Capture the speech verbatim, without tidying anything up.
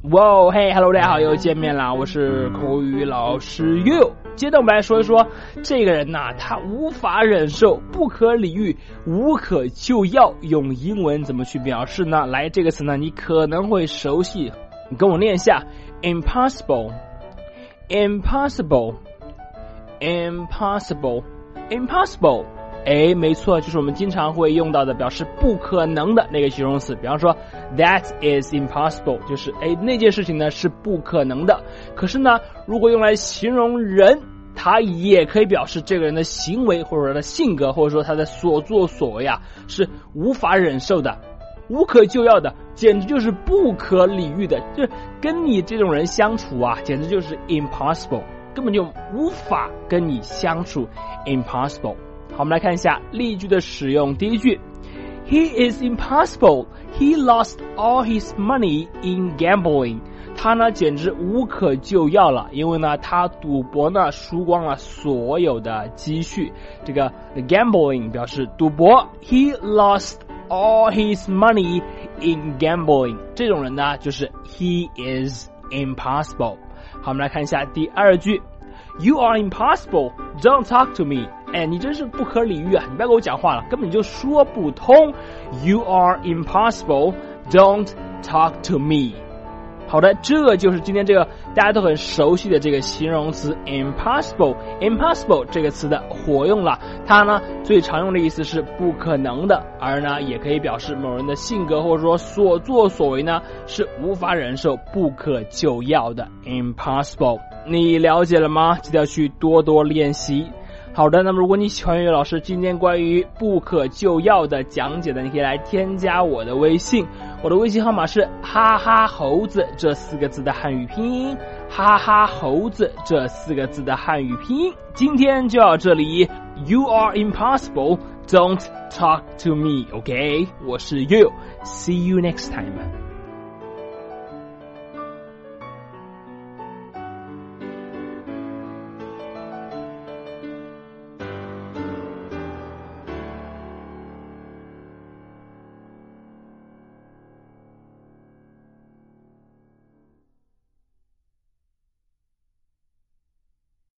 哇嘿 ，Hello， 大家好，又见面啦！我是口语老师 You。接着我们来说一说这个人呐、啊，他无法忍受、不可理喻、无可救药，用英文怎么去表示呢？来，这个词呢，你可能会熟悉，你跟我念一下 ：impossible，impossible，impossible，impossible。哎，没错，就是我们经常会用到的表示不可能的那个形容词。比方说 ，That is impossible， 就是哎那件事情呢是不可能的。可是呢，如果用来形容人，它也可以表示这个人的行为或者他的性格，或者说他的所作所为啊是无法忍受的、无可救药的，简直就是不可理喻的。就是跟你这种人相处啊，简直就是 impossible， 根本就无法跟你相处 ，impossible。好，我们来看一下例句的使用。第一句 ，He is impossible. He lost all his money in gambling. 他呢简直无可救药了，因为呢他赌博呢输光了所有的积蓄。这个 gambling 表示赌博 ，He lost all his money in gambling. 这种人呢就是 He is impossible. 好，我们来看一下第二句 ，You are impossible. Don't talk to me.哎，你真是不可理喻啊！你不要跟我讲话了，根本就说不通。You are impossible. Don't talk to me. 好的，这就是今天这个大家都很熟悉的这个形容词 impossible。impossible 这个词的活用了，它呢最常用的意思是不可能的，而呢也可以表示某人的性格或者说所作所为呢是无法忍受、不可救药的 impossible。你了解了吗？记得要去多多练习。好的，那么如果你喜欢岳老师今天关于不可救药的讲解的，你可以来添加我的微信，我的微信号码是哈哈猴子这四个字的汉语拼音，哈哈猴子这四个字的汉语拼音。今天就到这里 ，You are impossible. Don't talk to me, OK？ 我是 You. See you next time.